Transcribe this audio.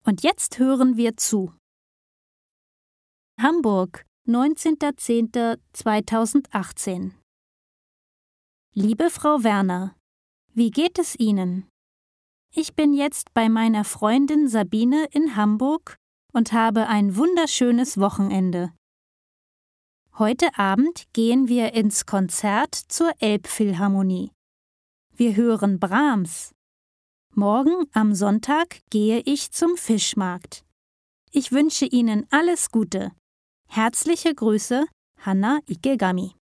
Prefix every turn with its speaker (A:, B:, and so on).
A: Und jetzt hören wir zu. Hamburg, 19.10.2018. Liebe Frau Werner, wie geht es Ihnen? Ich bin jetzt bei meiner Freundin Sabine in Hamburg und habe ein wunderschönes Wochenende. Heute Abend gehen wir ins Konzert zur Elbphilharmonie. Wir hören Brahms. Morgen am Sonntag gehe ich zum Fischmarkt. Ich wünsche Ihnen alles Gute. Herzliche Grüße, Hanna Ikegami.